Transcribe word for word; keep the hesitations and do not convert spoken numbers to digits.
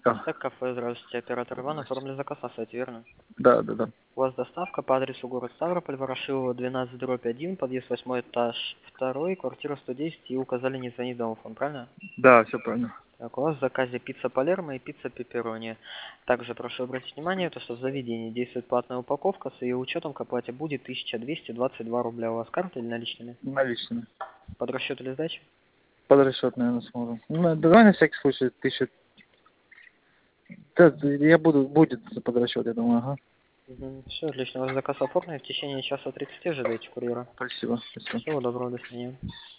Да. Так, кафе, здравствуйте, оператор Иван, оформили заказ на сайте, верно? Да, да, да. У вас доставка по адресу город Ставрополь, Ворошилова, двенадцать, дробь один, подъезд восьмой этаж, второй, квартира сто десять, и указали не звонить домофон, правильно? Да, все правильно. Так, у вас в заказе пицца Палермо и пицца Пепперони. Также прошу обратить внимание, то, что в заведении действует платная упаковка, с ее учетом к оплате будет тысяча двести двадцать два рубля. У вас карта или наличными? Наличными. Под расчет или сдачи? Под расчет, наверное, сможем. Ну, давай на всякий случай тысяча. Да, я буду, будет под расчет, я думаю, ага. Угу. Все, отлично. Ваш заказ оформлен. В течение часа тридцати ожидайте курьера. Спасибо, спасибо. Всего доброго, до свидания.